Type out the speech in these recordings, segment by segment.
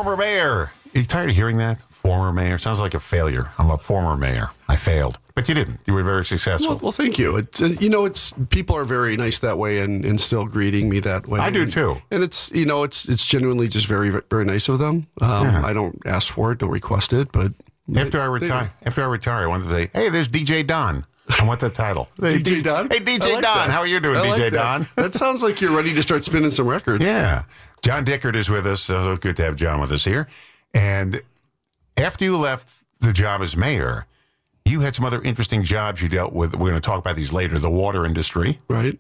former mayor. Are you tired of hearing that? Former mayor. Sounds like a failure. I'm a former mayor. I failed. But you didn't. You were very successful. Well, thank you. It's people are very nice that way and still greeting me that way. I do too. And it's genuinely just very, very nice of them. I don't ask for it, don't request it, but after I retire, I wanted to say, hey, there's DJ Don. I want that title. DJ Don? Hey, DJ Don. That. How are you doing, DJ Don? That sounds like you're ready to start spinning some records. Yeah. John Dickert is with us. So good to have John with us here. And after you left the job as mayor, you had some other interesting jobs you dealt with. We're going to talk about these later. The water industry. Right.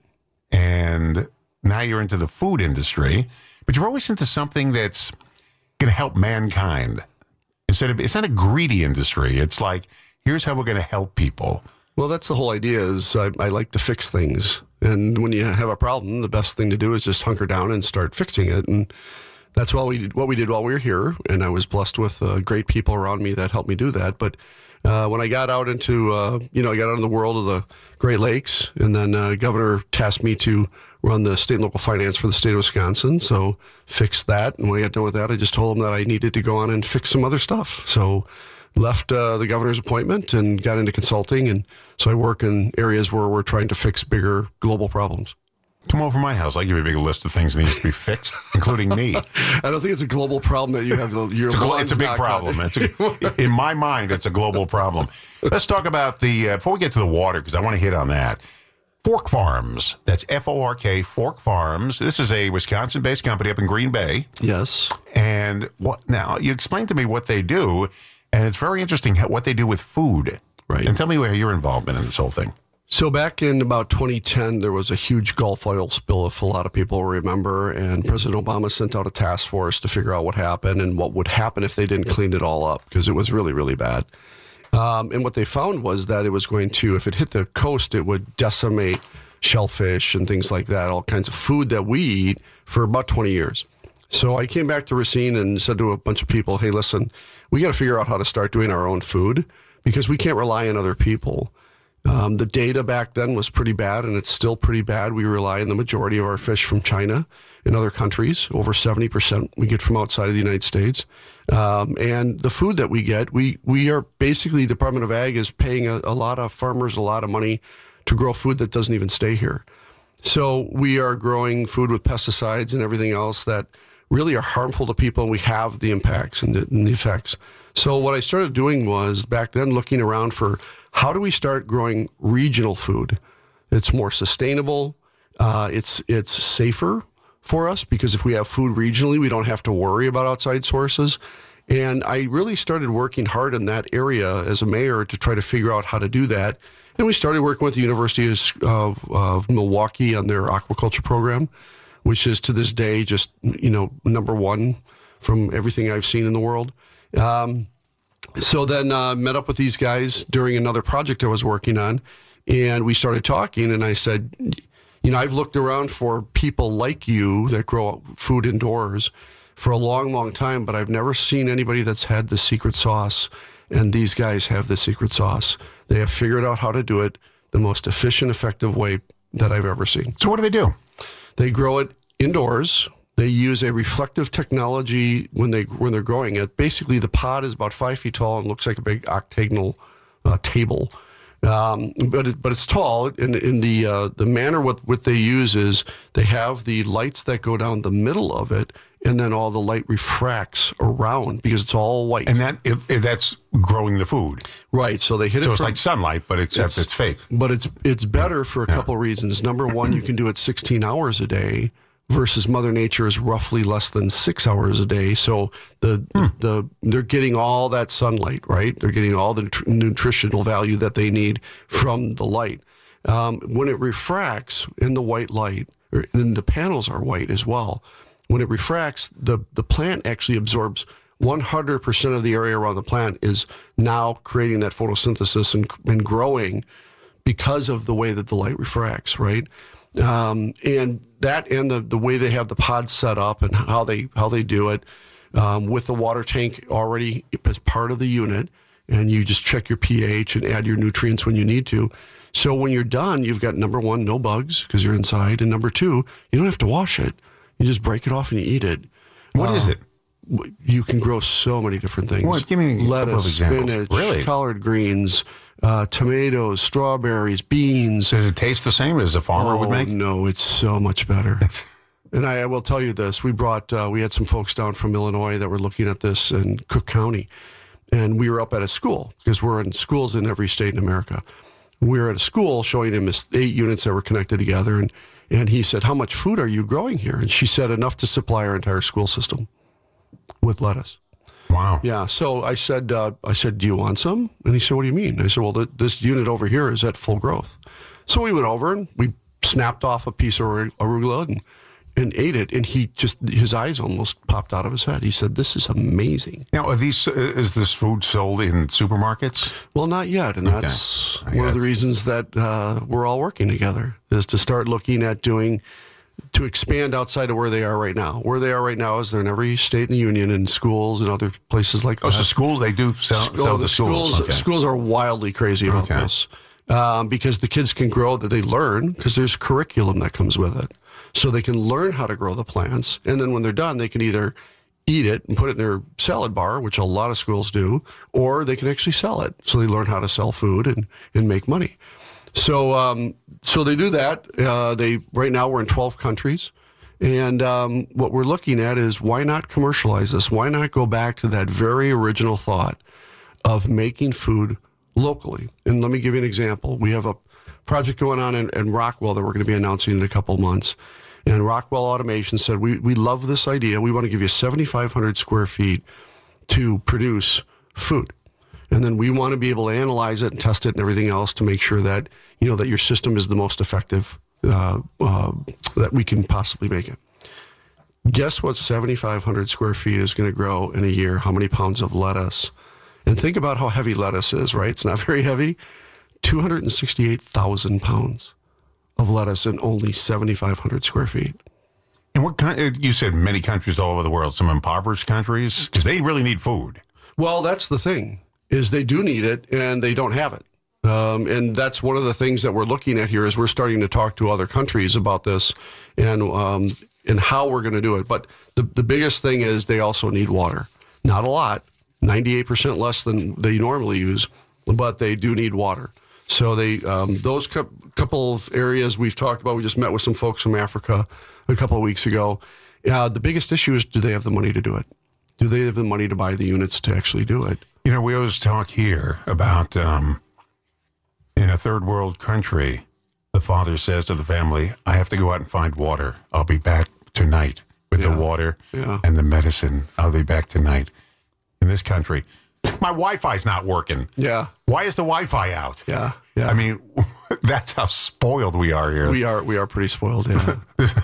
And now you're into the food industry. But you're always into something that's going to help mankind. It's not a greedy industry. It's like, here's how we're going to help people. Well, that's the whole idea is I like to fix things. And when you have a problem, the best thing to do is just hunker down and start fixing it. And that's what we did while we were here. And I was blessed with great people around me that helped me do that. But when I got out into, I got out in the world of the Great Lakes, and then Governor tasked me to run the state and local finance for the state of Wisconsin. So fixed that. And when I got done with that, I just told him that I needed to go on and fix some other stuff. So left the governor's appointment and got into consulting. And so I work in areas where we're trying to fix bigger global problems. Come over to my house. I'll give you a big list of things that needs to be fixed, including me. I don't think it's a global problem that you have. It's a big problem. In my mind, it's a global problem. Let's talk about before we get to the water, because I want to hit on that. Fork Farms. That's F-O-R-K, Fork Farms. This is a Wisconsin-based company up in Green Bay. Yes. And now you explain to me what they do, and it's very interesting what they do with food. Right. And tell me where your involvement in this whole thing. So back in about 2010, there was a huge Gulf oil spill, if a lot of people remember, and President Obama sent out a task force to figure out what happened and what would happen if they didn't clean it all up, because it was really, really bad. And what they found was that it was going to, if it hit the coast, it would decimate shellfish and things like that, all kinds of food that we eat for about 20 years. So I came back to Racine and said to a bunch of people, hey, listen, we got to figure out how to start doing our own food because we can't rely on other people. The data back then was pretty bad, and it's still pretty bad. We rely on the majority of our fish from China and other countries. Over 70% we get from outside of the United States. And the food that we get, we are basically, Department of Ag is paying a lot of farmers a lot of money to grow food that doesn't even stay here. So we are growing food with pesticides and everything else that really are harmful to people, and we have the impacts and the effects. So what I started doing was back then looking around for how do we start growing regional food? It's more sustainable. It's safer for us because if we have food regionally, we don't have to worry about outside sources. And I really started working hard in that area as a mayor to try to figure out how to do that. And we started working with the University of Milwaukee on their aquaculture program, which is to this day just, number one from everything I've seen in the world. So then met up with these guys during another project I was working on, and we started talking, and I said, I've looked around for people like you that grow food indoors for a long, long time, but I've never seen anybody that's had the secret sauce, and these guys have the secret sauce. They have figured out how to do it the most efficient, effective way that I've ever seen. So what do they do? They grow it indoors. They use a reflective technology when they're growing it. Basically, the pod is about 5 feet tall and looks like a big octagonal table, but it's tall. In the manner what they use is they have the lights that go down the middle of it, and then all the light refracts around because it's all white. And that's growing the food, right? So they hit it. So it's like sunlight, but except it's fake. But it's better for a couple of reasons. Number one, you can do it 16 hours a day. Versus Mother Nature is roughly less than 6 hours a day. So they're getting all that sunlight, right? They're getting all the nutritional value that they need from the light. When it refracts in the white light, and the panels are white as well, when it refracts, the plant actually absorbs 100% of the area around the plant is now creating that photosynthesis and growing because of the way that the light refracts, right? And that and the way they have the pods set up and how they do it with the water tank already as part of the unit, and you just check your pH and add your nutrients when you need to. So when you're done, you've got number one, no bugs because you're inside, and number two, you don't have to wash it. You just break it off and you eat it. What is it? you can grow so many different things. Well, give me a couple of lettuce, examples. spinach, Really? collard greens, tomatoes, strawberries, beans. Does it taste the same as a farmer would make? No, it's so much better. And I will tell you this: we had some folks down from Illinois that were looking at this in Cook County, and we were up at a school because we're in schools in every state in America. We were at a school showing him his 8 units that were connected together, and he said, "How much food are you growing here?" And she said, "Enough to supply our entire school system with lettuce." Wow. Yeah. So I said, "Do you want some?" And he said, "What do you mean?" I said, "Well, this unit over here is at full growth." So we went over and we snapped off a piece of arugula and ate it, and his eyes almost popped out of his head. He said, "This is amazing." Now, is this food sold in supermarkets? Well, not yet, and that's one of the reasons that we're all working together is to start looking at to expand outside of where they are right now. Where they are right now is they're in every state in the union and schools and other places like that. So schools, they do sell the schools. Okay. Schools are wildly crazy about this because the kids can grow, that they learn, because there's curriculum that comes with it. So they can learn how to grow the plants, and then when they're done, they can either eat it and put it in their salad bar, which a lot of schools do, or they can actually sell it. So they learn how to sell food and make money. So so they do that. Right now we're in 12 countries, and what we're looking at is why not commercialize this? Why not go back to that very original thought of making food locally? And let me give you an example. We have a project going on in Rockwell that we're going to be announcing in a couple of months. And Rockwell Automation said, we love this idea. We want to give you 7,500 square feet to produce food. And then we want to be able to analyze it and test it and everything else to make sure that, that your system is the most effective that we can possibly make it. Guess what 7,500 square feet is going to grow in a year? How many pounds of lettuce? And think about how heavy lettuce is, right? It's not very heavy. 268,000 pounds of lettuce in only 7,500 square feet. And what kind? You said many countries all over the world, some impoverished countries, because they really need food. Well, that's the thing, is they do need it and they don't have it. And that's one of the things that we're looking at here is we're starting to talk to other countries about this and how we're going to do it. But the biggest thing is they also need water. Not a lot, 98% less than they normally use, but they do need water. So those couple of areas we've talked about, we just met with some folks from Africa a couple of weeks ago. The biggest issue is, do they have the money to do it? Do they have the money to buy the units to actually do it? We always talk here about in a third world country, the father says to the family, "I have to go out and find water. I'll be back tonight with the water and the medicine. I'll be back tonight." In this country, my Wi-Fi's not working. Yeah. Why is the Wi-Fi out? Yeah. I mean, that's how spoiled we are here. We are pretty spoiled, yeah.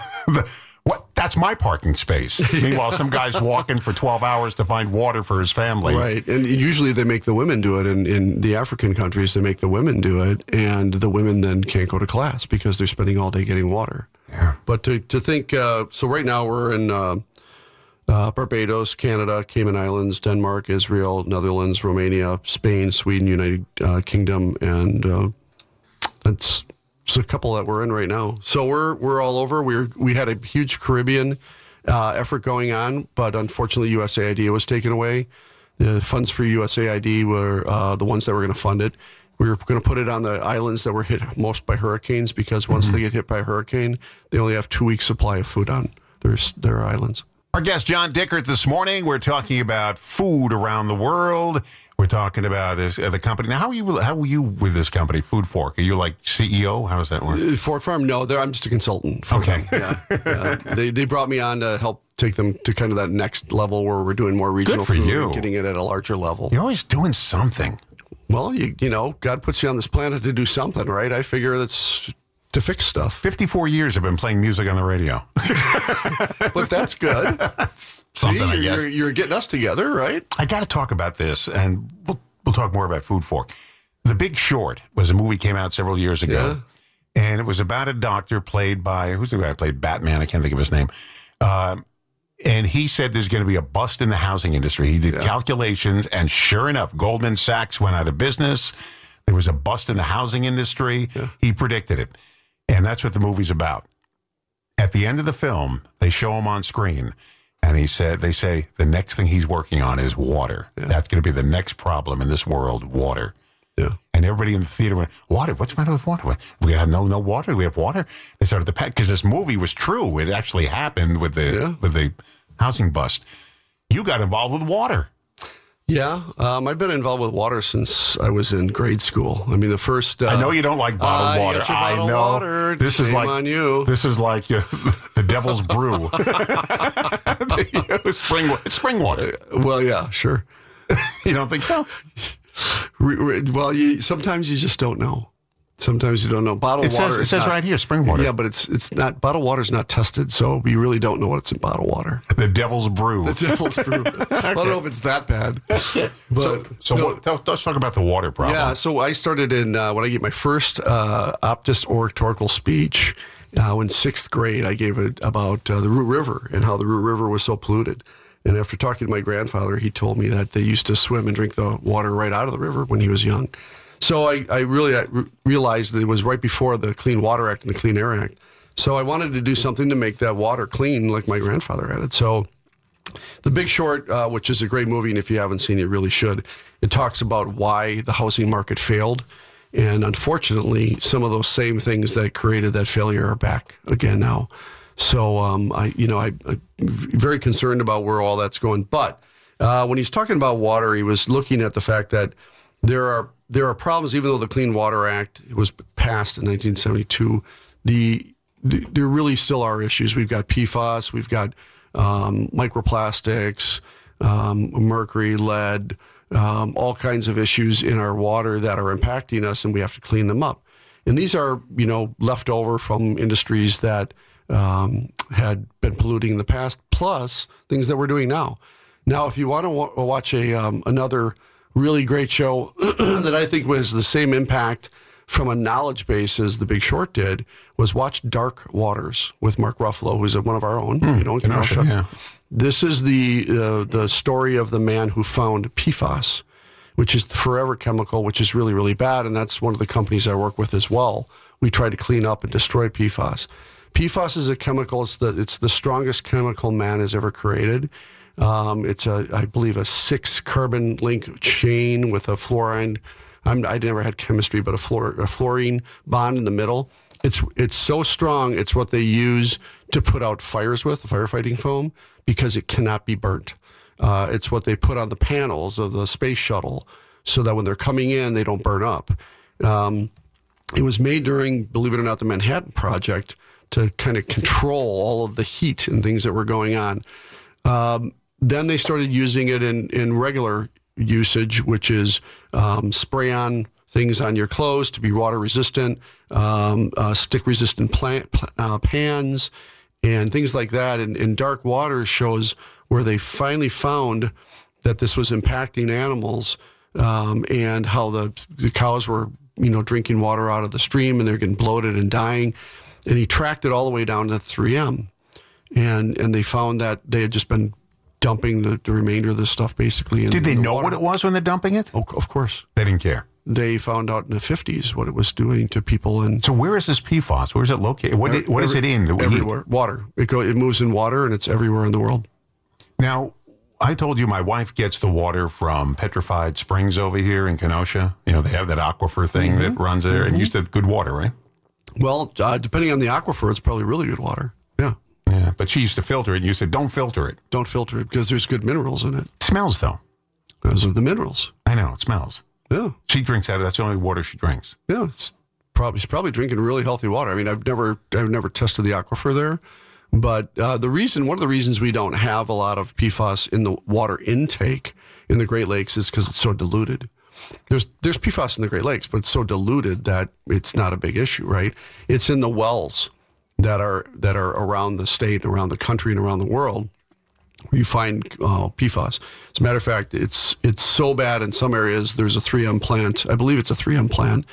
That's my parking space. Meanwhile, some guy's walking for 12 hours to find water for his family. Right. And usually they make the women do it. In the African countries, they make the women do it. And the women then can't go to class because they're spending all day getting water. Yeah. But to think, so right now we're in Barbados, Canada, Cayman Islands, Denmark, Israel, Netherlands, Romania, Spain, Sweden, United Kingdom, and that's a couple that we're in right now. So we're all over. We had a huge Caribbean effort going on, but unfortunately USAID was taken away. The funds for USAID were the ones that were going to fund it. We were going to put it on the islands that were hit most by hurricanes because once they get hit by a hurricane, they only have 2 weeks supply of food on their islands. Our guest, John Dickert, this morning. We're talking about food around the world. We're talking about the company. Now, how are you with this company, Food Fork? Are you like CEO? How does that work? Fork Farm? No, I'm just a consultant. Okay. Yeah. They brought me on to help take them to kind of that next level where we're doing more regional Good for food you. and getting it at a larger level. You're always doing something. Well, you know, God puts you on this planet to do something, right? I figure that's to fix stuff. 54 years I've been playing music on the radio. But that's good. That's something, I guess. You're getting us together, right? I got to talk about this, and we'll talk more about Food Fork. The Big Short was a movie came out several years ago, and it was about a doctor played by, who's the guy who played Batman? I can't think of his name. And he said there's going to be a bust in the housing industry. He did calculations, and sure enough, Goldman Sachs went out of business. There was a bust in the housing industry. Yeah. He predicted it. And that's what the movie's about. At the end of the film, they show him on screen, And they say the next thing he's working on is water. Yeah. That's going to be the next problem in this world, water. Yeah. And everybody in the theater went, water? What's the matter with water? We have no water. We have water. They started to pack because this movie was true. It actually happened with the housing bust. You got involved with water. Yeah, I've been involved with water since I was in grade school. I mean, the first. I know you don't like bottled water. I know. Water. This is like on you. This is like the devil's brew. Spring water. Well, yeah, sure. You don't think so? Well, sometimes you just don't know. Sometimes you don't know. Bottled water. It says right here, spring water. Yeah, but it's not. Bottled water is not tested, so we really don't know what's in bottled water. The devil's brew. The devil's brew. Okay. I don't know if it's that bad. But let's talk about the water problem. Yeah. So I started when I gave my first Optus oratorical speech in sixth grade. I gave it about the Root River and how the Root River was so polluted. And after talking to my grandfather, he told me that they used to swim and drink the water right out of the river when he was young. So I really realized that it was right before the Clean Water Act and the Clean Air Act. So I wanted to do something to make that water clean like my grandfather had it. So The Big Short, which is a great movie, and if you haven't seen it, you really should. It talks about why the housing market failed. And unfortunately, some of those same things that created that failure are back again now. So I'm very concerned about where all that's going. But when he's talking about water, he was looking at the fact that there are problems, even though the Clean Water Act was passed in 1972, there really still are issues. We've got PFAS, we've got microplastics, mercury, lead, all kinds of issues in our water that are impacting us, and we have to clean them up. And these are, left over from industries that had been polluting in the past, plus things that we're doing now. Now, if you want to watch another really great show that I think was the same impact from a knowledge base as The Big Short did, was watch Dark Waters with Mark Ruffalo, who's one of our own. In Kenosha. Yeah. This is the story of the man who found PFAS, which is the forever chemical, which is really, really bad. And that's one of the companies I work with as well. We try to clean up and destroy PFAS. PFAS is a chemical. It's the strongest chemical man has ever created. It's I believe a 6 carbon link chain with a fluorine. I never had chemistry, but a fluorine bond in the middle. It's so strong. It's what they use to put out fires with, the firefighting foam, because it cannot be burnt. It's what they put on the panels of the space shuttle so that when they're coming in, they don't burn up. It was made during, believe it or not, the Manhattan Project to kind of control all of the heat and things that were going on. Then they started using it in regular usage, which is spray on things on your clothes to be water resistant, stick resistant pans, and things like that. And Dark Waters shows where they finally found that this was impacting animals, and how the cows were, drinking water out of the stream and they're getting bloated and dying. And he tracked it all the way down to 3M. And they found that they had just been dumping the remainder of the stuff basically in Did they the know water. what it was when they're dumping it? Oh, of course. They didn't care. They found out in the 50s what it was doing to people. And so where is this PFAS? Where is it located? What is it in? Everywhere. Water. It moves in water, and it's everywhere in the world. Now, I told you my wife gets the water from Petrified Springs over here in Kenosha. They have that aquifer thing that runs there, and used to have good water, right? Well, depending on the aquifer, it's probably really good water. Yeah. Yeah, but she used to filter it, and you said, don't filter it. Don't filter it because there's good minerals in it. It smells, though. Those are the minerals. I know, it smells. Yeah. She drinks out of that's the only water she drinks. Yeah, she's probably drinking really healthy water. I mean, I've never tested the aquifer there, but one of the reasons we don't have a lot of PFAS in the water intake in the Great Lakes is because it's so diluted. There's PFAS in the Great Lakes, but it's so diluted that it's not a big issue, right? It's in the wells that are around the state, around the country, and around the world where you find PFAS. As a matter of fact, it's so bad in some areas. There's a 3M plant. I believe it's a 3M plant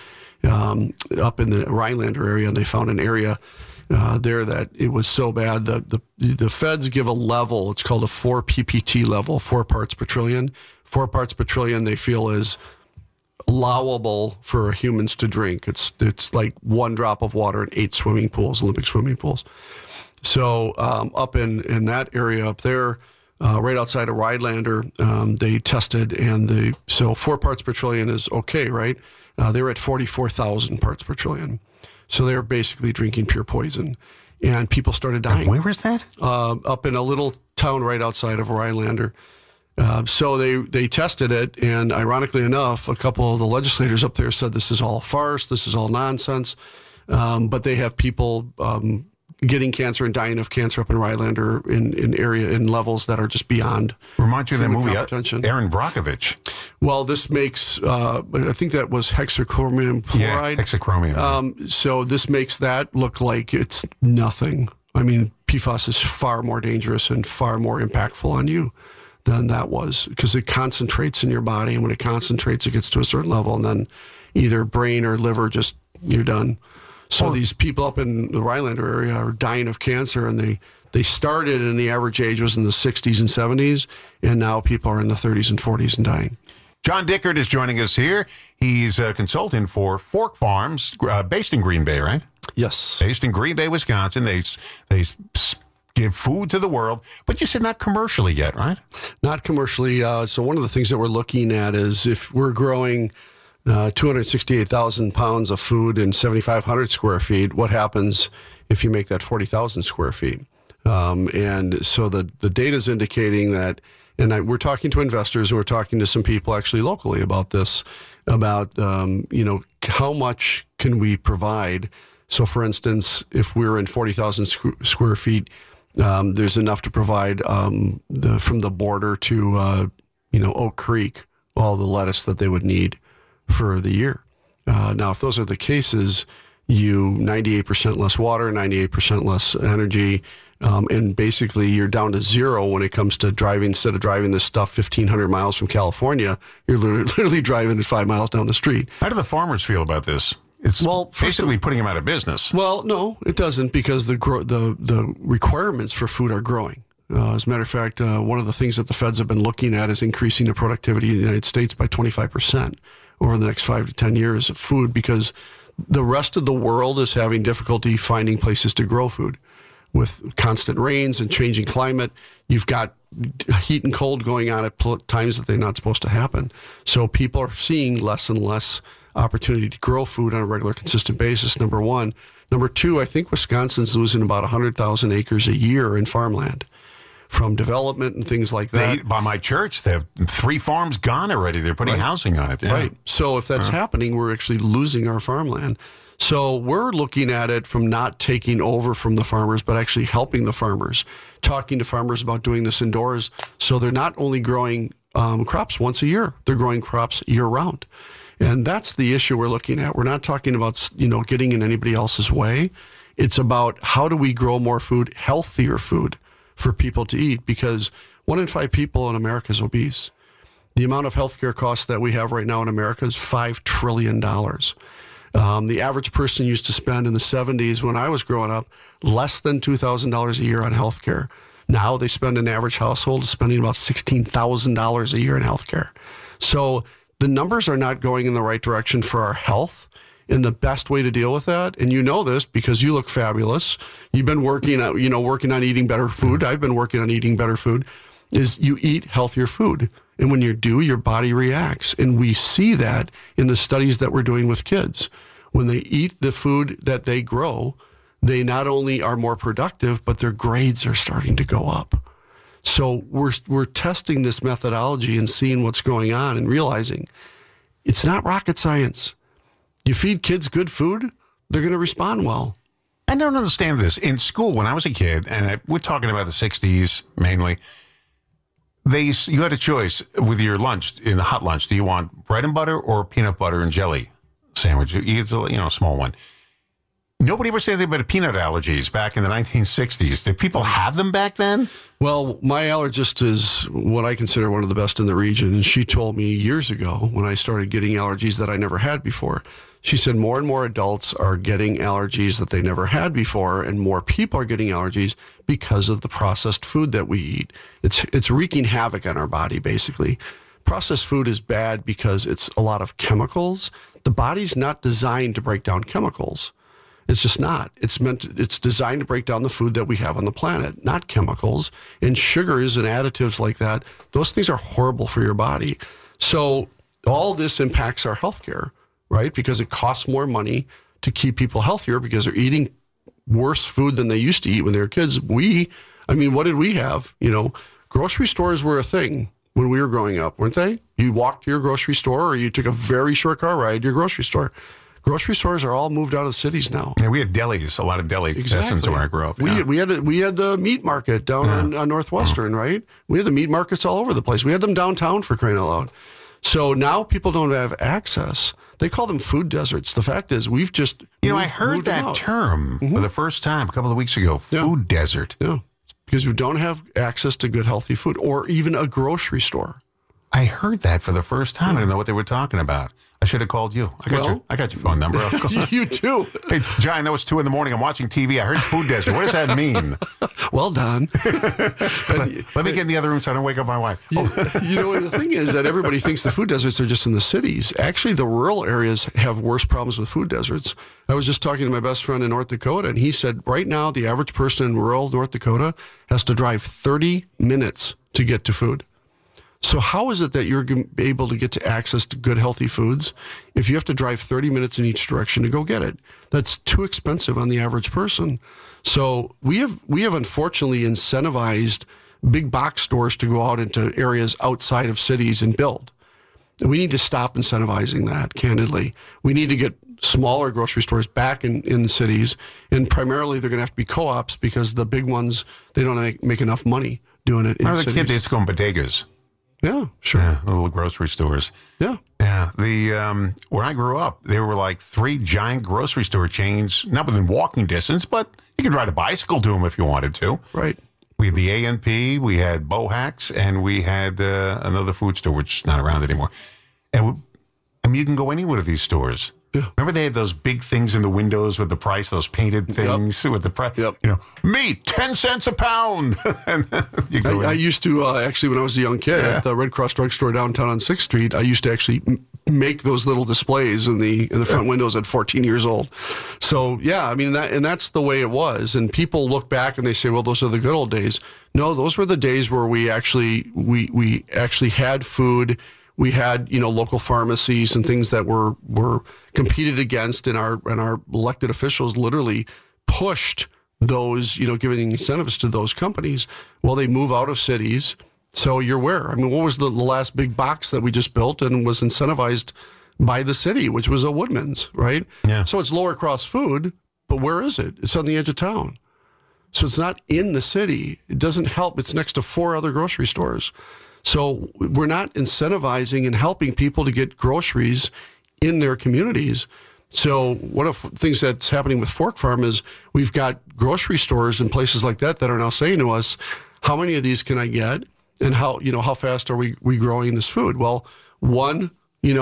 up in the Rhinelander area, and they found an area there that it was so bad. The feds give a level. It's called a 4 PPT level, 4 parts per trillion. 4 parts per trillion they feel is allowable for humans to drink. It's like 1 drop of water in 8 swimming pools, Olympic swimming pools. So up in that area up there, right outside of Rhinelander, they tested, and so 4 parts per trillion is okay, right? They were at 44,000 parts per trillion. So they were basically drinking pure poison. And people started dying. And where is that? Up in a little town right outside of Rhinelander. So they tested it, and ironically enough, a couple of the legislators up there said this is all farce, this is all nonsense. But they have people getting cancer and dying of cancer up in Rhinelander in levels that are just beyond. Remind you of that movie, comprehension. Aaron Brockovich. Well, this makes, I think that was hexachromium fluoride. Yeah, hexachromium. So this makes that look like it's nothing. I mean, PFAS is far more dangerous and far more impactful on you than that was, because it concentrates in your body, and when it concentrates, it gets to a certain level, and then either brain or liver, just you're done. So these people up in the Rhinelander area are dying of cancer, and they started, and the average age was in the 60s and 70s, and now people are in the 30s and 40s and dying. John Dickert is joining us here. He's a consultant for Fork Farms, based in Green Bay, right? Yes. Based in Green Bay, Wisconsin. They give food to the world, but you said not commercially yet, right? Not commercially. So one of the things that we're looking at is if we're growing 268,000 pounds of food in 7,500 square feet, what happens if you make that 40,000 square feet? And so the data is indicating that, and we're talking to investors, and we're talking to some people actually locally about this, about, how much can we provide? So for instance, if we're in 40,000 square feet, there's enough to provide from the border to, Oak Creek, all the lettuce that they would need for the year. Now, if those are the cases, 98% less water, 98% less energy, and basically you're down to zero when it comes to driving. Instead of driving this stuff 1,500 miles from California, you're literally driving it 5 miles down the street. How do the farmers feel about this? It's basically putting them out of business. Well, no, it doesn't, because the requirements for food are growing. As a matter of fact, one of the things that the feds have been looking at is increasing the productivity of the United States by 25% over the next 5 to 10 years of food, because the rest of the world is having difficulty finding places to grow food. With constant rains and changing climate, you've got heat and cold going on at times that they're not supposed to happen. So people are seeing less and less opportunity to grow food on a regular, consistent basis, number one. Number two, I think Wisconsin's losing about 100,000 acres a year in farmland from development and things like that. By my church, they have 3 farms gone already. They're putting housing on it. Yeah. Right. So if that's happening, we're actually losing our farmland. So we're looking at it from not taking over from the farmers, but actually helping the farmers, talking to farmers about doing this indoors. So they're not only growing crops once a year, they're growing crops year round. And that's the issue we're looking at. We're not talking about, getting in anybody else's way. It's about how do we grow more food, healthier food for people to eat, because 1 in 5 people in America is obese. The amount of healthcare costs that we have right now in America is $5 trillion. The average person used to spend in the 70s when I was growing up less than $2,000 a year on healthcare. Now they spend, an average household spending about $16,000 a year in healthcare. So the numbers are not going in the right direction for our health. And the best way to deal with that, and you know this because you look fabulous, you've been working on eating better food. I've been working on eating better food, is you eat healthier food. And when you do, your body reacts. And we see that in the studies that we're doing with kids. When they eat the food that they grow, they not only are more productive, but their grades are starting to go up. So we're testing this methodology and seeing what's going on and realizing it's not rocket science. You feed kids good food, they're going to respond well. I don't understand this. In school, when I was a kid, and we're talking about the 60s mainly, you had a choice with your lunch, in the hot lunch. Do you want bread and butter or peanut butter and jelly sandwich? You get a small one. Nobody ever said anything about peanut allergies back in the 1960s. Did people have them back then? Well, my allergist is what I consider one of the best in the region. And she told me years ago when I started getting allergies that I never had before. She said more and more adults are getting allergies that they never had before, and more people are getting allergies because of the processed food that we eat. It's wreaking havoc on our body, basically. Processed food is bad because it's a lot of chemicals. The body's not designed to break down chemicals. It's just not. It's designed to break down the food that we have on the planet, not chemicals and sugars and additives like that. Those things are horrible for your body. So all this impacts our healthcare, right? Because it costs more money to keep people healthier because they're eating worse food than they used to eat when they were kids. What did we have? Grocery stores were a thing when we were growing up, weren't they? You walked to your grocery store or you took a very short car ride to your grocery store. Grocery stores are all moved out of the cities now. Yeah, we had delis, a lot of deli concessions where I grew up. We had the meat market down on Northwestern, right? We had the meat markets all over the place. We had them downtown, for crying out loud. So now people don't have access. They call them food deserts. The fact is, we've just I heard that term for the first time a couple of weeks ago. Food desert. Yeah, because we don't have access to good, healthy food or even a grocery store. I heard that for the first time. I didn't know what they were talking about. I should have called you. I got your phone number. You too. Hey, John, I know it's 2 a.m. I'm watching TV. I heard food desert. What does that mean? Well done. Let me get in the other room so I don't wake up my wife. The thing is that everybody thinks the food deserts are just in the cities. Actually, the rural areas have worse problems with food deserts. I was just talking to my best friend in North Dakota, and he said right now the average person in rural North Dakota has to drive 30 minutes to get to food. So how is it that you're able to get to access to good, healthy foods if you have to drive 30 minutes in each direction to go get it? That's too expensive on the average person. So we have unfortunately incentivized big box stores to go out into areas outside of cities and build. And we need to stop incentivizing that, candidly. We need to get smaller grocery stores back in the cities, and primarily they're going to have to be co-ops because the big ones, they don't make enough money doing it in cities. I was a kid, they used to go in bodegas. Yeah, sure. Yeah, little grocery stores. Yeah. Yeah. Where I grew up, there were like 3 giant grocery store chains, not within walking distance, but you could ride a bicycle to them if you wanted to. Right. We had the A&P, we had Bohacks, and we had another food store, which is not around anymore. And you can go anywhere to these stores. Yeah. Remember they had those big things in the windows with the price, those painted things with the price. Yep. Meat, 10 cents a pound. And you go I used to, actually, when I was a young kid at the Red Cross drugstore downtown on 6th Street, I used to actually make those little displays in the front windows at 14 years old. So, yeah, that's the way it was. And people look back and they say, well, those are the good old days. No, those were the days where we actually had food. We had, local pharmacies and things that were competed against, and our elected officials literally pushed those, giving incentives to those companies while they move out of cities. So you're where? What was the last big box that we just built and was incentivized by the city, which was a Woodman's, right? Yeah. So it's lower cost food, but where is it? It's on the edge of town. So it's not in the city. It doesn't help. It's next to 4 other grocery stores. So we're not incentivizing and helping people to get groceries in their communities. So one of the things that's happening with Fork Farm is we've got grocery stores and places like that are now saying to us, how many of these can I get? And how fast are we growing this food? Well, one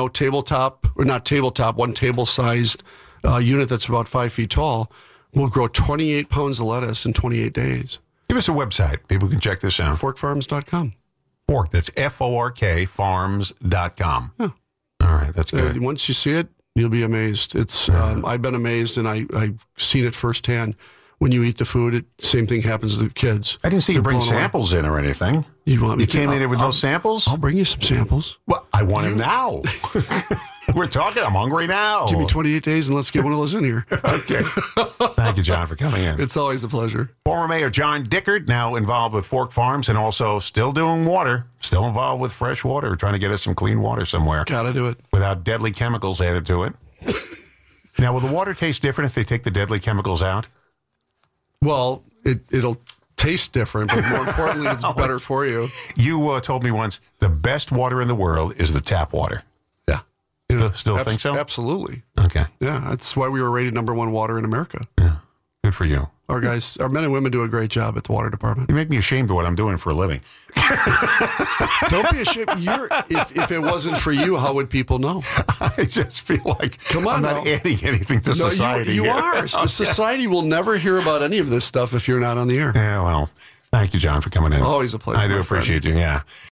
table-sized unit that's about 5 feet tall will grow 28 pounds of lettuce in 28 days. Give us a website. People can check this out. Forkfarms.com. Fork, that's Fork farms.com. Yeah. All right, that's good. Once you see it, you'll be amazed. It's I've been amazed, and I've seen it firsthand. When you eat the food, same thing happens to the kids. I didn't see you bring samples in or anything. You came in here with no samples? I'll bring you some samples. Well, I want them now. We're talking. I'm hungry now. Give me 28 days and let's get one of those in here. Okay. Thank you, John, for coming in. It's always a pleasure. Former Mayor John Dickert, now involved with Fork Farms and also still doing water, still involved with fresh water, trying to get us some clean water somewhere. Gotta do it. Without deadly chemicals added to it. Now, will the water taste different if they take the deadly chemicals out? Well, it'll taste different, but more importantly, it's better for you. You told me once the best water in the world is the tap water. Yeah. Still think so? Absolutely. Okay. Yeah, that's why we were rated #1 water in America. Yeah. Good for you. Our men and women do a great job at the water department. You make me ashamed of what I'm doing for a living. Don't be ashamed. If it wasn't for you, how would people know? I just feel like I'm not now. adding anything to society. You here. are. Society will never hear about any of this stuff if you're not on the air. Yeah, well, thank you, John, for coming in. Always a pleasure. I do appreciate you, yeah.